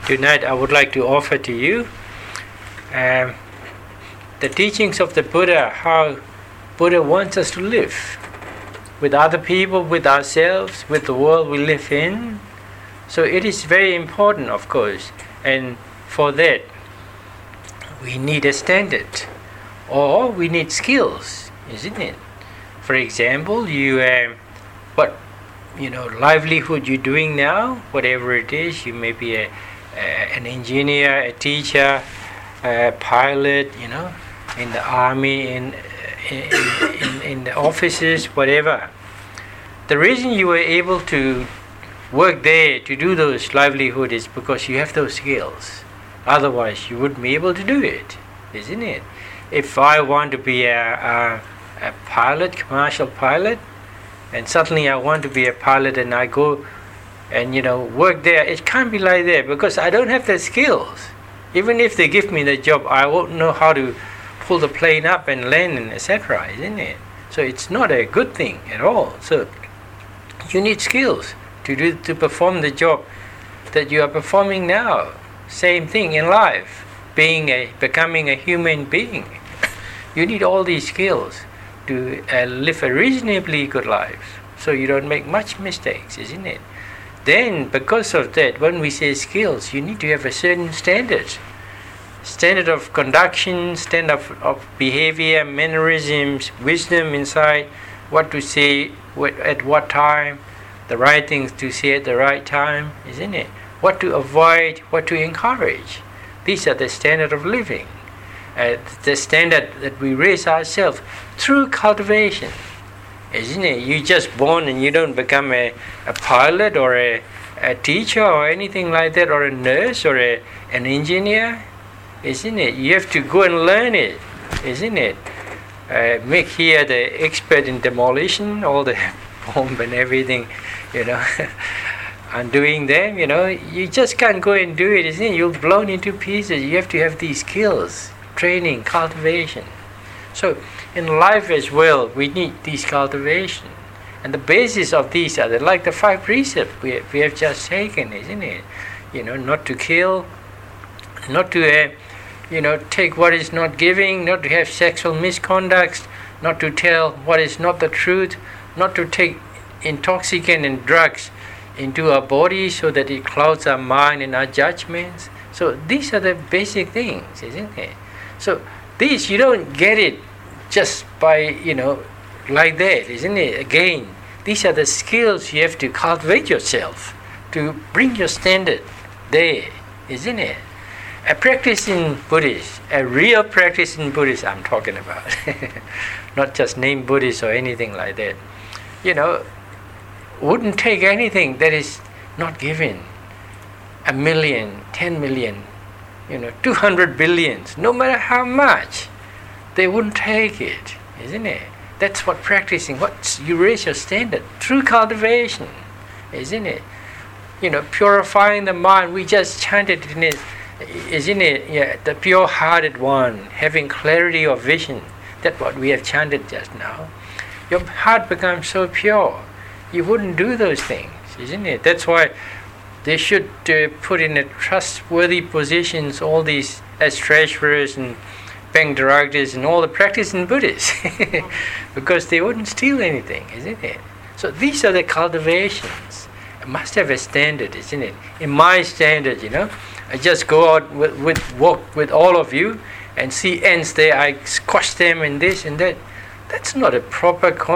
tonight I would like to offer to you the teachings of the Buddha, how Buddha wants us to live with other people, with ourselves, with the world we live in. So it is very important, of course, and for that we need a standard, or we need skills, isn't it? For example, what livelihood you're doing now, whatever it is, you may be an engineer, a teacher, a pilot, in the army, in the offices, whatever. The reason you were able to work there, to do those livelihood, is because you have those skills. Otherwise, you wouldn't be able to do it, isn't it? If I want to be a pilot, commercial pilot, and suddenly I want to be a pilot and I go and work there, it can't be like that because I don't have the skills. Even if they give me the job, I won't know how to pull the plane up and land and etc., isn't it? So it's not a good thing at all. So you need skills to perform the job that you are performing now. Same thing in life, becoming a human being. You need all these skills to live a reasonably good life, so you don't make much mistakes, isn't it? Then, because of that, when we say skills, you need to have a certain standard of conduction, standard of behavior, mannerisms, wisdom inside, what to say at what time, the right things to say at the right time, isn't it? What to avoid, what to encourage. These are the standard of living. The standard that we raise ourselves through cultivation, isn't it? You're just born and you don't become a pilot or a teacher or anything like that, or a nurse or an engineer, isn't it? You have to go and learn it, isn't it? Make here the expert in demolition, all the bomb and everything, undoing them, you just can't go and do it, isn't it? You're blown into pieces. You have to have these skills, training, cultivation. So in life as well, we need these cultivation. And the basis of these are like the 5 precepts we have just taken, isn't it? Not to kill, not to take what is not giving, not to have sexual misconduct, not to tell what is not the truth, not to take intoxicant and drugs into our body so that it clouds our mind and our judgments. So these are the basic things, isn't it? So these, you don't get it just by, like that, isn't it? Again, these are the skills you have to cultivate yourself to bring your standard there, isn't it? A practice in Buddhist, a real practice in Buddhist I'm talking about, not just name Buddhist or anything like that, wouldn't take anything that is not given. 1 million, 10 million, 200 billions, no matter how much, they wouldn't take it, isn't it? That's what practicing, you raise your standard through cultivation, isn't it? Purifying the mind, we just chanted in it, isn't it? Yeah, the pure-hearted one, having clarity of vision, that's what we have chanted just now. Your heart becomes so pure, you wouldn't do those things, isn't it? That's why they should put in a trustworthy positions all these as treasurers and bank directors and all the practicing Buddhists because they wouldn't steal anything, isn't it? So these are the cultivations. It must have a standard, isn't it? In my standard, I just go out walk with all of you and see ants there, I squash them and this and that. That's not a proper